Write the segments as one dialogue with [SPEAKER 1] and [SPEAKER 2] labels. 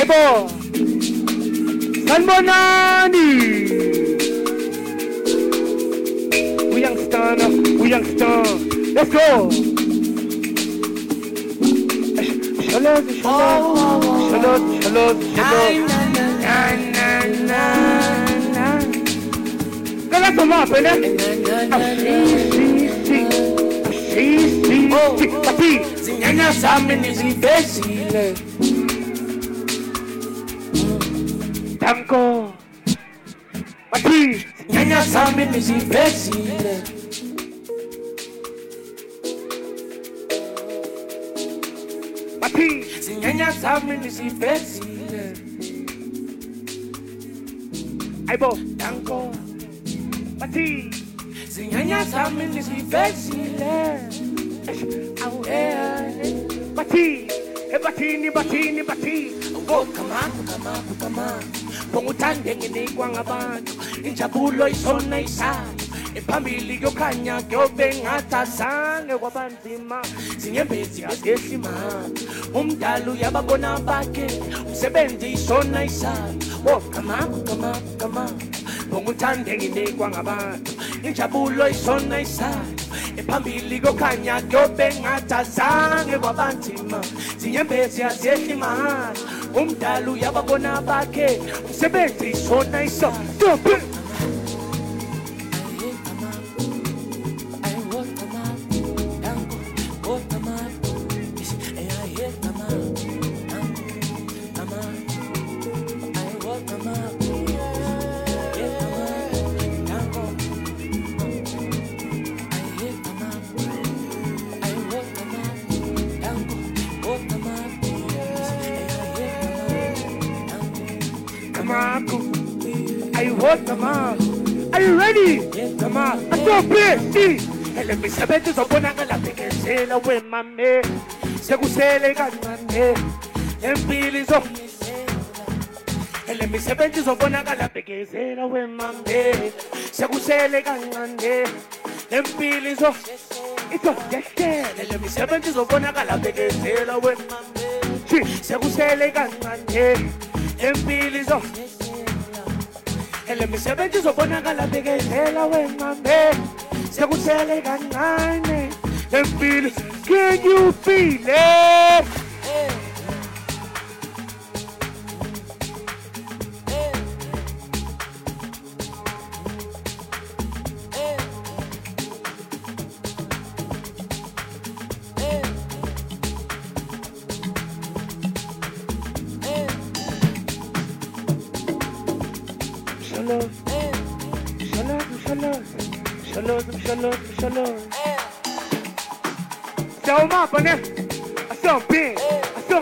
[SPEAKER 1] Aibo Sanmonani We youngster Let's go Shalom Kala sama apa ni? Pati Zinyanya sami ni zibesile Tanko Pati Zinyanya sami ni zibesile Pati Zinyanya sami ni zibesile Aibo Tanko Pati Zinyanya sami ni zibesile Batini Ngo kama Pongutande nginikwa ngabantu Injabulo isona isana Iphambili yokhanya kyobe ngathazange kwabanzima Zinyembezi azehlima Umdalu yababona bakhe Umsebenzi isona isana Ngo kama Pongutande nginikwa ngabantu Injabulo isona isana Iphambili kokhanya kyobe ngathazange kwabanzima Zinyembezi azehlima Umdalu yababona bakhe Umsebenzi isona isona Stop it! Are you ready? Come on. I saw busy. Let me sabe tu sopona que la pequeña la we mame. Se gusele ganane. En pilizo. Let me sabe tu sopona que la pequeña la we mame. Se gusele ganane. En pilizo. Ito yeke. Let me sabe tu sopona que la pequeña la we mame. Se gusele ganane. En pilizo. Let me say, "Benji so bona gala bege hela we mame." Se gusele ganane. And feel, can you feel it? Shalom. So my partner, I saw big, I saw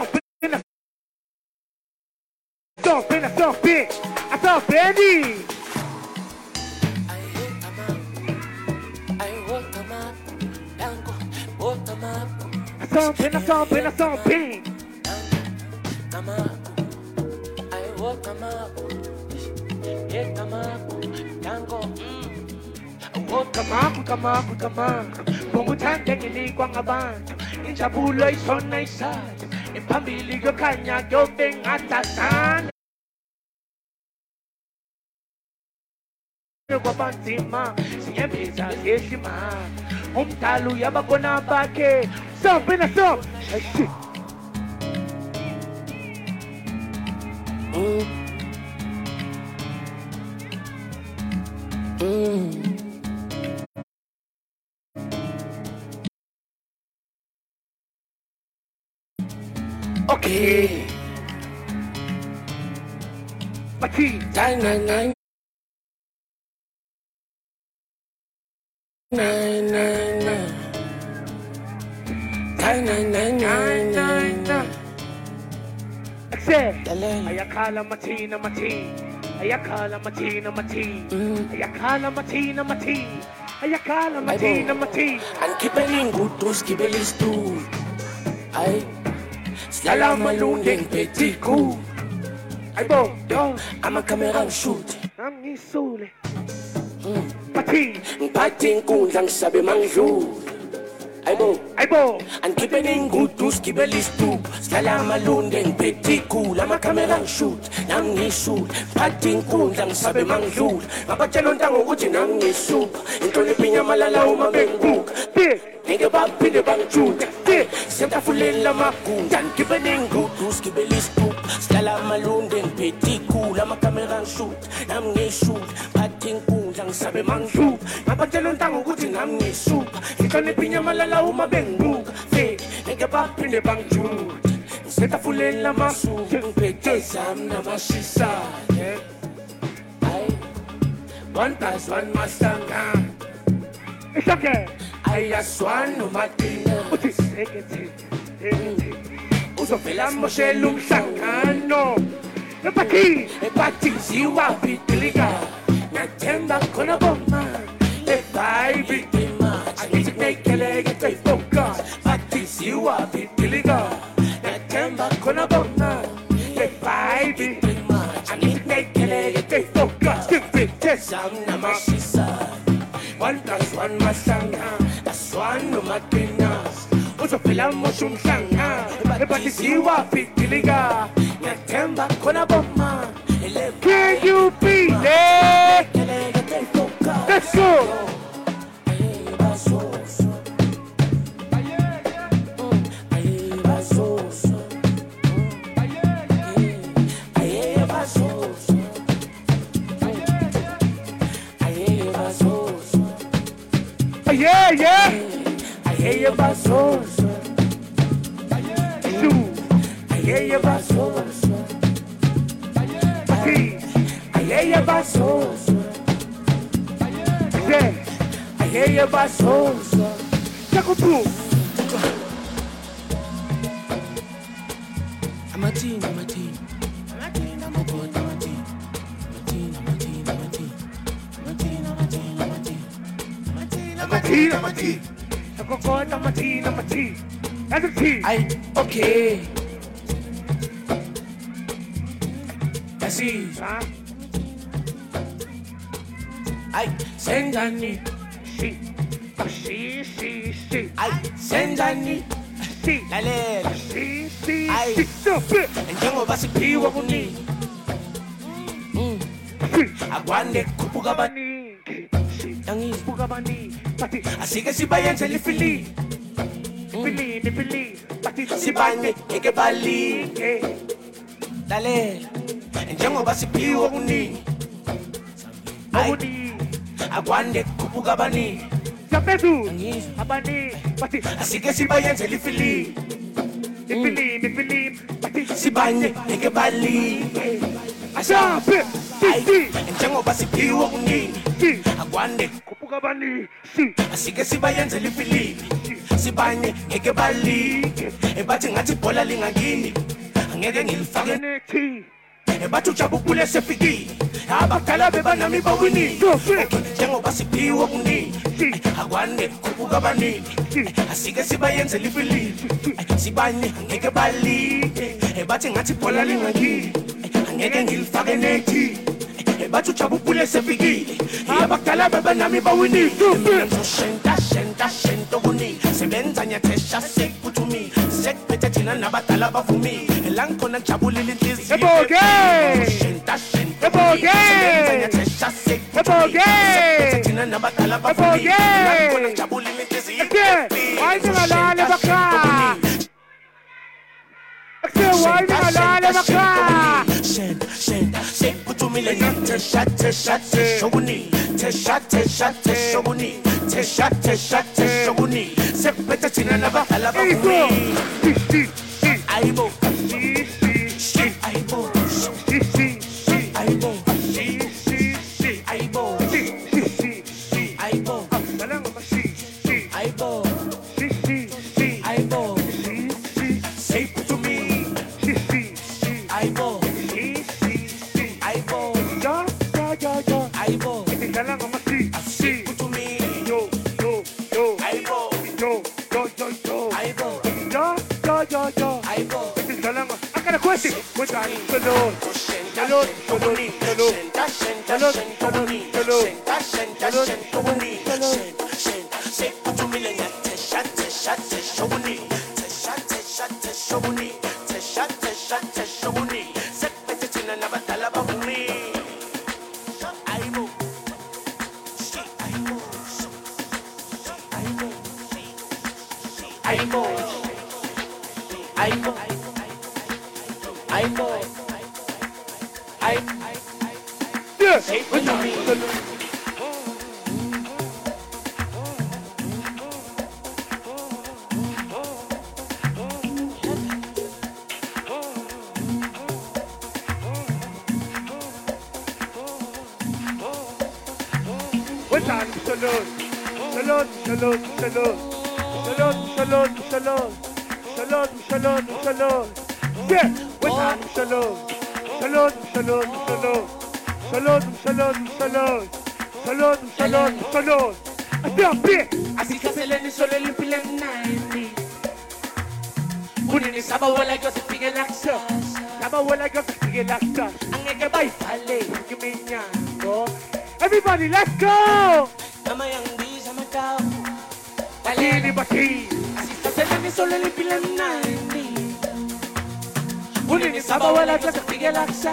[SPEAKER 1] Benny. I saw pin. Come on. Pongutande nginikwa ngabantu. Injabulo isona isana. Iphambili kokhanya kyobe ngathazange kwabanzima. Zinyembezi azehlima. Umdalu yababona bakhe. Stop. Shit. Okay. Pati. Nine. Accept. Ayakala matina mati. Ayakala matina mati. And kibeling gutus kibelis tu. Ay. Slala malungeng petiku. Ay bo, I'm a camera shoot. I'm nisule. Pating kung lang sabi mangjur. Aibo.
[SPEAKER 2] Angibening gudu skibelistu Slala malundeng petiku Lama kamera shoot Nangishoot Pating kundla ngisabe mangdlula Mabatshela ontanga ukuthi nangishuka Inhloniphi malala umabengbuka Ngeke baphinde bangijuda Sentafulela magunda Angibening gudu skibelistu Slala malundeng petiku Lama kamera shoot Nangishoot Pating kundla ngisabe mangdlula Mabatshela ontanga ukuthi nangishuka Inhloniphi malala umabengbuka Ngeke baphinde bangijuda Sentafulela magunda Ngiphethe zami namashisa 1+1 masanga
[SPEAKER 1] It's okay.
[SPEAKER 2] Ayaswan nomatina
[SPEAKER 1] Uthi sekete. Uzovela moshela umhlangano. Epathi
[SPEAKER 2] ziwa pitiliga Nathemba khona boma Vibe Angithi kunekeleke tseyifoka Pathi ziwa pitiliga Nathemba khona boma
[SPEAKER 1] Vibe
[SPEAKER 2] Angithi kunekeleke tseyifoka Ngiphethe zami namashisa 1+1 masanga Aswan nomatina
[SPEAKER 1] uzovela mosha umhlangano.
[SPEAKER 2] Epathi ziwa pitiliga Nathemba khona boma
[SPEAKER 1] Can you beat it? Let's go. Yeah, yeah.
[SPEAKER 2] I hear your bassos. I hear your bassos. I hear your bassos. I hear your bassos.
[SPEAKER 1] Chakupu.
[SPEAKER 2] I'm a team. I'm a team. I'm a god. I'm a team.
[SPEAKER 1] I'm a tea. I'm a tea. That's a tea.
[SPEAKER 2] Okay. That's it.
[SPEAKER 1] Huh?
[SPEAKER 2] Sendani.
[SPEAKER 1] She.
[SPEAKER 2] Sendani.
[SPEAKER 1] She.
[SPEAKER 2] Lalela.
[SPEAKER 1] She. Stop it.
[SPEAKER 2] Njengoba siphiwa kuningi. Akwande kukhuphuka abaningi. Asike sibayenze lifili. Sibanye ngeke balinge. Lalela. Njengoba siphiwa kuningi. Akwande kukhuphuka abaningi.
[SPEAKER 1] Japezu. Abani.
[SPEAKER 2] Asike sibayenze lifili.
[SPEAKER 1] Ifili.
[SPEAKER 2] Sibanye ngeke balinge.
[SPEAKER 1] Jump it.
[SPEAKER 2] Njengoba siphiwa kuningi. Akwande
[SPEAKER 1] Kupuka bani.
[SPEAKER 2] asike sibayenze lifili. Sibanye ngeke balinge. Bathi ngathi ibhola lingakini. Angeke ngilifake
[SPEAKER 1] Neti.
[SPEAKER 2] Bathi ujabukule sefikile. Abakhala bebanami bawinile. Njengoba siphiwa kuningi. Akwande kupuka abaningi. Asike sibayenze lifili. Sibanye ngeke balinge. Bathi ngathi ibhola lingakini. Angeke ngilifake neti. Bathi ujabukule sefikile. Abakhala bebanami bawinile. Shenta kuningi. Sebenza nyathesha sekuthumi. Sekuphethe thina nabadala bavumile. Langikhona ngijabulile inhliziyo.
[SPEAKER 1] Eboge.
[SPEAKER 2] Thina nabadala bavumile. Langikhona ngijabulile inhliziyo.
[SPEAKER 1] Why ngalale bakha? Why ngalale bakha?
[SPEAKER 2] Shenta sekuthumile nyathesha shoguni. Tesha shoguni. Tesha shoguni. Sekuphethe thina nabadala bavumile. Aibo.
[SPEAKER 1] I got a question. Which one?
[SPEAKER 2] shobuni tesha tesha teshobuni sepete tina nabatala bahumi aibo aibo aibo aibo aibo
[SPEAKER 1] Yeah. Shalom, shalom, shalom, shalom, shalom, shalom, shalom, shalom, shalom. Yeah, with time, shalom, shalom, shalom, shalom, shalom, shalom, shalom, shalom, shalom, shalom. I feel big.
[SPEAKER 2] Así que se le solo le pila naimi. Unini saba wala yo se pige laksa.
[SPEAKER 1] Saba wala yo se pige laksa.
[SPEAKER 2] Angeke bay pale
[SPEAKER 1] Yuminyango. Everybody, let's go.
[SPEAKER 2] Namayangbi sama tao.
[SPEAKER 1] Batili bati.
[SPEAKER 2] Así que se le solo le pila naimi. Unini saba wala yo se pige laksa.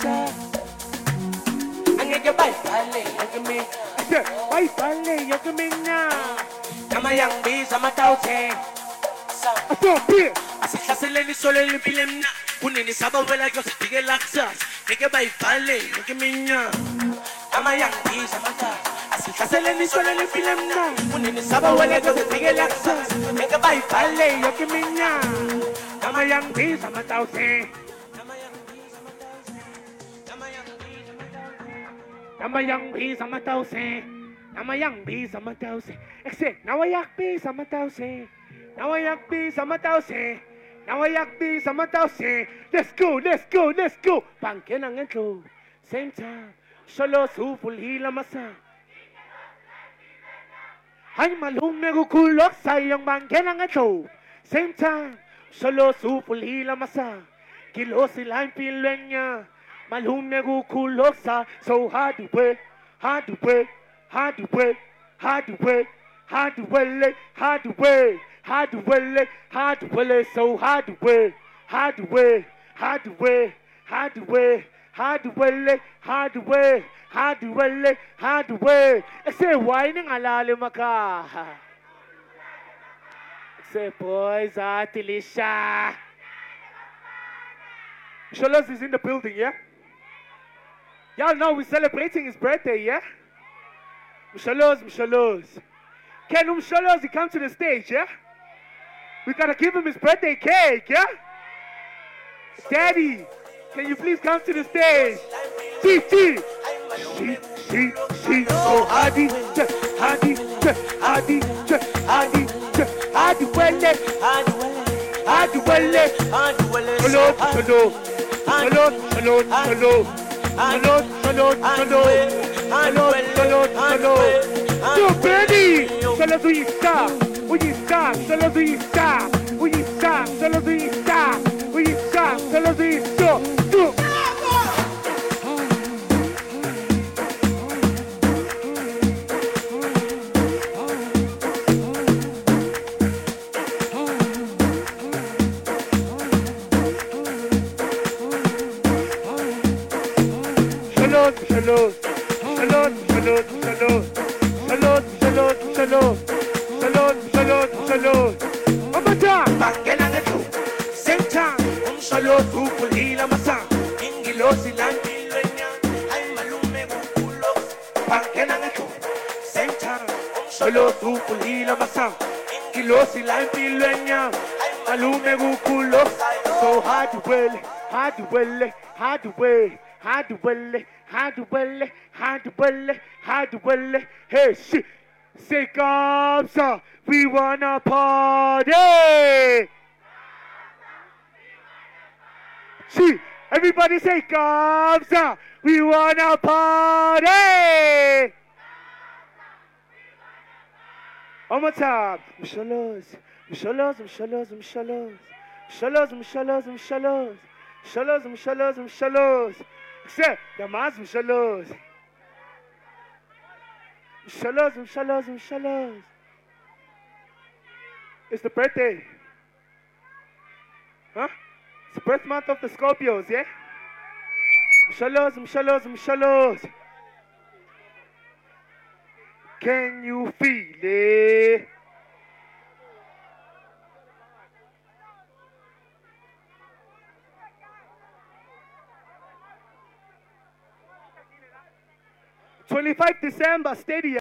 [SPEAKER 2] Angeke bay pale yumi.
[SPEAKER 1] Bay pale yuminya.
[SPEAKER 2] Namayangbi sama tao te.
[SPEAKER 1] I feel big.
[SPEAKER 2] Así que se le solo le pila na. Unini saba wala yo se pige laksa. Angeke bay pale yumi. Namayangbi sama tao. Así que se le solo le pila na. Unini saba wala yo se pige laksa. Angeke bay pale
[SPEAKER 1] yuminya. Namayangbi sama tao te. Namayangbi sama tao se. Namayangbi sama tao se. Exit. Nawayakbi sama tao se. Nawayakbi sama tao se. Nawayakbi sama tao se. Let's go, let's go, let's go. Pangke ng intro. Same time. Solo suful hila masa. Hay malung nagukulok sa iyong bangke ng intro. Same time. Solo suful hila masa. Kilo sila yung pilen niya. Malung nagukulok sa. So hard to work, hard to work, hard to work, hard to work, hard to work, hard to work, hard to work, hard to work, so hard to work, hard to work, hard to work, hard to work, hard to work, hard to work, hard to work, hard to work. Kasi why nang alalim ka? Kasi boys, Tilisha. Shalos is in the building, yeah? Y'all know we're celebrating his birthday, yeah? Mshalos, Mshalos. Can Mshalos he come to the stage, yeah? We gotta give him his birthday cake, yeah? Daddy, can you please come to the stage? T. Oh, Hadi, Hadi, Hadi, Hadi, Hadi, Welle, Hadi, Welle, Shalom, Shalom, Shalom, Shalom, Shalom. Shalom, shalom, shalom. Shalom, shalom, shalom. Yo, Benny! Shalom do you stop? Will you stop? Shalom do you stop? Will you stop? Shalom do you stop? Will you stop? Shalom do you stop? Shalom, shalom, shalom, shalom, shalom, shalom, shalom, shalom, shalom, shalom. One more time.
[SPEAKER 2] Bangke ng ito. Same time.
[SPEAKER 1] Shalom, tukul hila masa.
[SPEAKER 2] Ingilo silang pilwen niya. Ay malume kukulok. Bangke ng ito. Same time.
[SPEAKER 1] Shalom, tukul hila masa. Ingilo silang pilwen niya. Ay malume kukulok. So hard to well, hard to well, hard to well. Hard to well, hard to well, hard to well, hard to well. Hey, shit. Say, Kamsa, we wanna party. See, everybody say, Kamsa, we wanna party. One more time. Mshalos, mshalos, mshalos, mshalos, mshalos, mshalos, mshalos, mshalos, mshalos, mshalos. Say, Damas, mshalos. Mshalos, mshalos, mshalos. It's the birthday. Huh? It's the birth month of the Scorpios, yeah? Mshalos. Can you feel it? "25 December, stadium."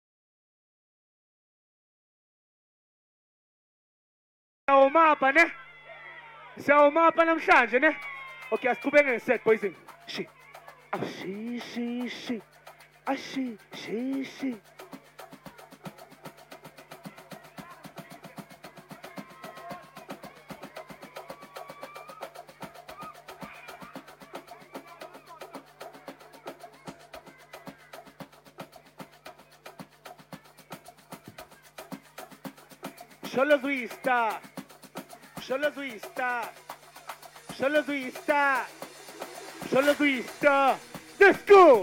[SPEAKER 1] Siyawumapa ne? Siyawumapa namhlanje ne? Okay, asiqhubeke ngeset boys. Shi. Ashi. Ashi. Sholos we start. Let's go.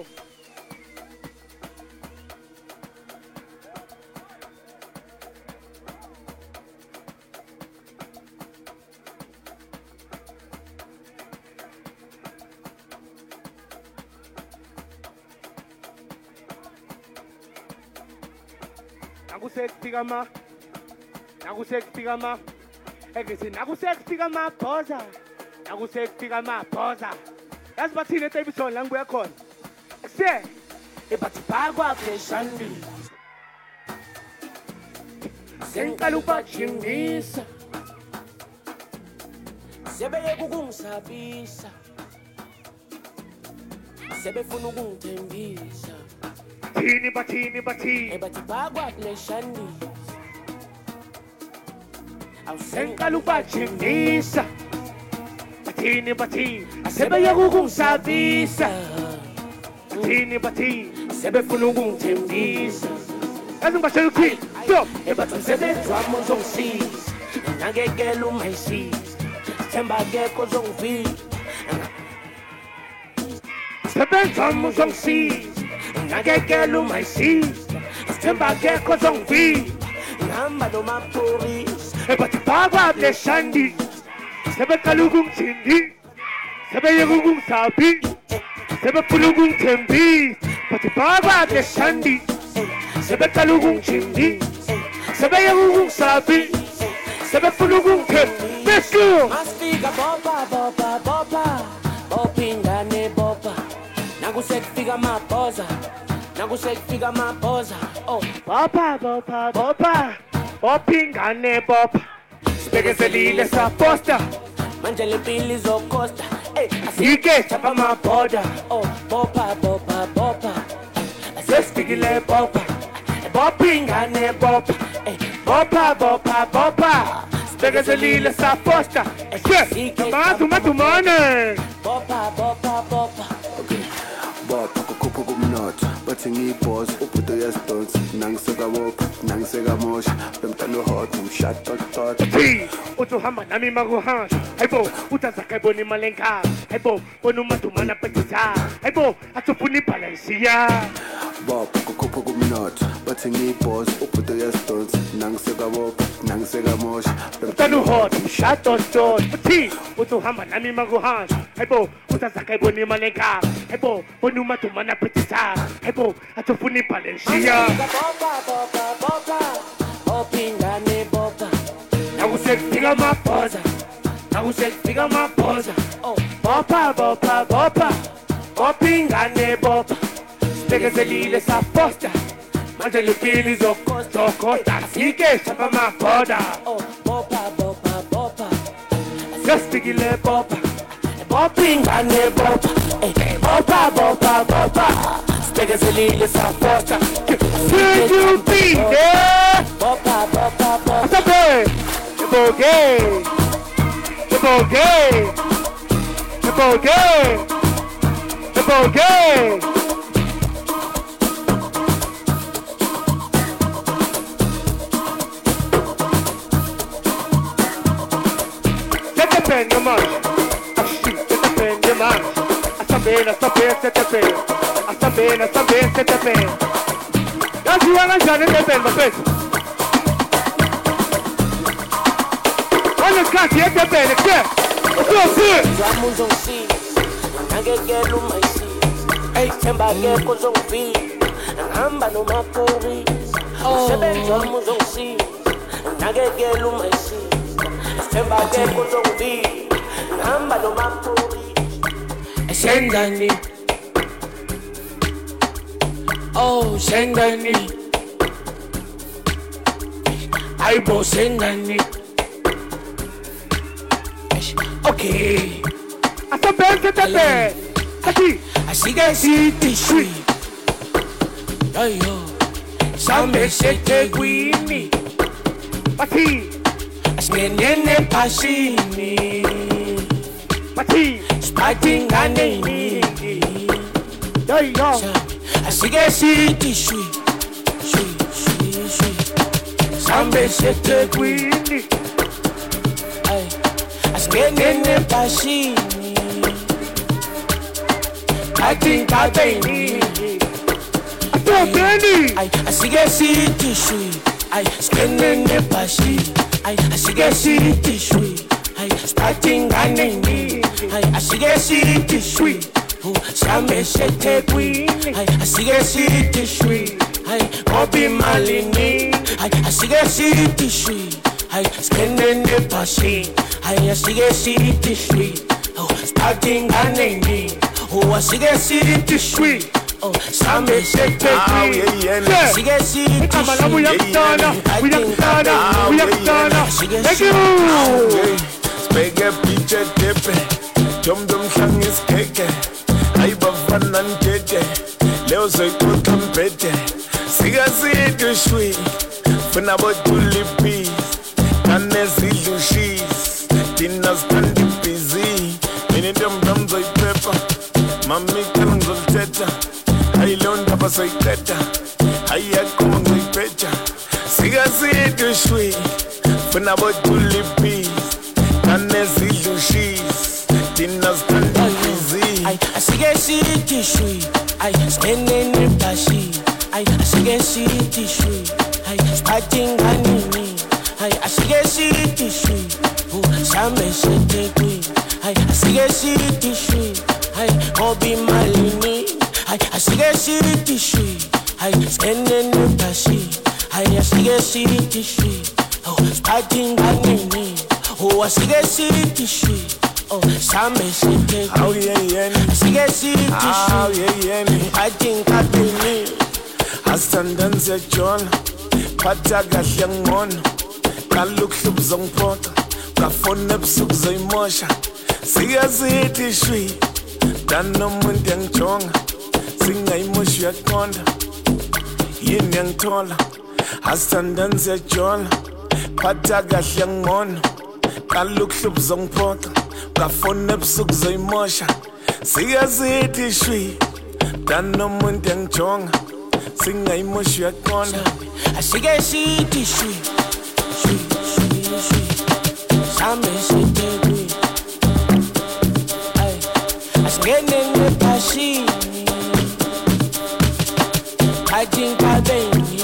[SPEAKER 1] Nakusekufika ma ekithi nakusekufika mabhoza nakusekufika mabhoza yazi bathini eTabison la ngibuya khona se
[SPEAKER 2] ebathi phakwa pheshandi sengiqala ukubajingisa sebeyeke ukungisabisa sebefuna ukungithembisa
[SPEAKER 1] bathini
[SPEAKER 2] ebathi phakwa pheshandi
[SPEAKER 1] sengiqala ukubajingisa bathini sebeyeke ukungisabisa bathini
[SPEAKER 2] sebefuna ukungithembisa
[SPEAKER 1] yazi ngibashela ukuthini stop
[SPEAKER 2] ebathi umsebenzi wami uzongisiza nakekela ungayisiza themba akekho ozongivila
[SPEAKER 1] umsebenzi wami uzongisiza nakekela ungayisiza themba akekho ozongivila
[SPEAKER 2] ngihamba nomapurisa
[SPEAKER 1] ebathi phakwa pheshandi sebeqala ukungithindisa sebeyeke ukungisabisa sebefuna ukungithembisa bathi phakwa pheshandi sebeqala ukungithindisa sebeyeke ukungisabisa sebefuna ukungithembisa
[SPEAKER 2] masifika bopa ingane bopa nakusekufika mabhoza oh
[SPEAKER 1] bopa ingane bopa sibekezelile saposta
[SPEAKER 2] manje le mpilo izokosta
[SPEAKER 1] asike chapa mabhoda
[SPEAKER 2] oh bopa
[SPEAKER 1] sesifikile bopa ingane bopa bopa sibekezelile saposta madumane
[SPEAKER 2] bopa
[SPEAKER 3] Bopa kukhupha kumnotho bathi ngiyibhoza ubhudo yasdonsi nangiseka mosha bemntana hot umshot tot
[SPEAKER 1] uthi uhamba nami makuhanja hayibo utazaka ibona imali enkhala hayibo bona umadumana petisa hayibo athufuna ibhalansiya
[SPEAKER 3] Bopa kukhupha kumnotho bathi ngiyibhoza ubhudo yasdonsi nangiseka mosha
[SPEAKER 1] bemntana hot umshot tot uthi uhamba nami makuhanja hayibo utazaka ibona imali enkhala hayibo bona umadumana petisa hayibo athufuna ibhalansiya
[SPEAKER 2] bopa ingane bopa
[SPEAKER 1] nakusekufika mabhoza
[SPEAKER 2] oh
[SPEAKER 1] bopa ingane bopa sibekezelile saposta manje le mpilo izokosta asike chapa mabhoda
[SPEAKER 2] oh bopa
[SPEAKER 1] sesifikile bopa
[SPEAKER 2] ingane bopa sibekezelile saposta
[SPEAKER 1] Can you be there?
[SPEAKER 2] bopa
[SPEAKER 1] Asabe the bogey Set the pen, your man. Set the pen, your man. Asabe, set the pen. Asabe, set the pen. That's you want to join the pen, my friend. Io cazzo, è bene, che?
[SPEAKER 2] Siamo zonzi, anche che non mai si. Ehi, sembra che cosa un figlio, amba non ma corri. Se ben siamo zonzi, anche che non mai si. Sembra che cosa un figlio, amba non ma corri. E scendani, oh scendani. Ai bo scendani. Okay.
[SPEAKER 1] Sta bene, sta bene. Aqui.
[SPEAKER 2] Assim que se te shui. Ay yo. Sambe se te guini.
[SPEAKER 1] Aqui.
[SPEAKER 2] As menene pasini.
[SPEAKER 1] Aqui.
[SPEAKER 2] Sparting aneni.
[SPEAKER 1] Aí, ó.
[SPEAKER 2] Assim que se te shui. Shui. Sambe se te guini. Ay. As menene pasini. I think I beni.
[SPEAKER 1] Sta bene.
[SPEAKER 2] I see que se te shui. I spending the pashi. I see que se te shui. I starting aneni. I see que se te shui. Sambe se te queen. I see que se te shui. I obi malini. I see que se te shui. I spending the pashi. I see que se te shui. Starting aneni. Oh, I see que se te shui. Oh, Sambe se te queen. See que se te
[SPEAKER 1] Come on, we have done. Thank you.
[SPEAKER 4] Spege piche tepe, dum hangis keke. Ay bafana ntete, leo soy kotampete. Siga sidu shui, funa botuli peace. Kane sidu she's, dinner standi busy. Mini dum soy pepa, mami kanang soy teta. Ay leon tapa soy teta, ay akuma soy pecha. Siga sidu shui, funa botuli peace. Kane sidu she's, dinner standi busy.
[SPEAKER 2] I see que se te shui. I spending the pashi. I see que se te shui. I starting anini. I see que se te shui. Sambe se te queen. I see que se te shui. I obi malini. I see que se te shui. I spending the pashi. I see que se te shui. Starting anini. I see que se te shui. Oh, Sambe se te
[SPEAKER 4] Oh
[SPEAKER 2] queen.
[SPEAKER 4] yeah.
[SPEAKER 2] I see que se te
[SPEAKER 4] Oh
[SPEAKER 2] shui.
[SPEAKER 4] yeah.
[SPEAKER 2] I think I believe.
[SPEAKER 4] Asandanse John, phatha kahle ngcono. Kalukhlub zongiphoqa, kafona ebusuku zoyimosha. Siyasithi shwi, dan nomuntu yangijonga. Singayimoshi uyaqonda, yini yangithola. Asandanse John, phatha kahle ngcono. Kalukhlub zongiphoqa, kafona ebusuku zoyimosha. Siyasithi shwi, dan nomuntu yangijonga. Singayimoshi uyaqonda.
[SPEAKER 2] I see que se te shui. Sambe se te queen. I spending the pashi. I think I beni.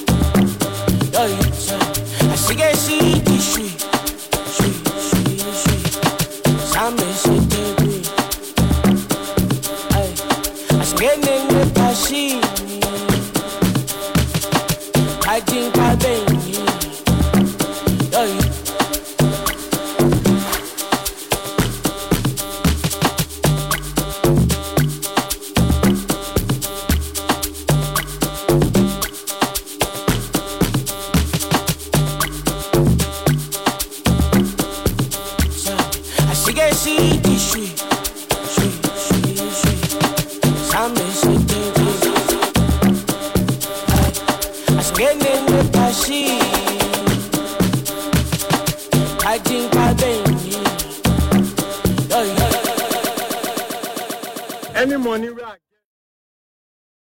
[SPEAKER 2] I see que se te shui. Sambe se te queen. I spending the pashi. I think I been here. I see que se te shui. Sambe se te queen. Spending the pashi. I think I been here.
[SPEAKER 1] Any money, right?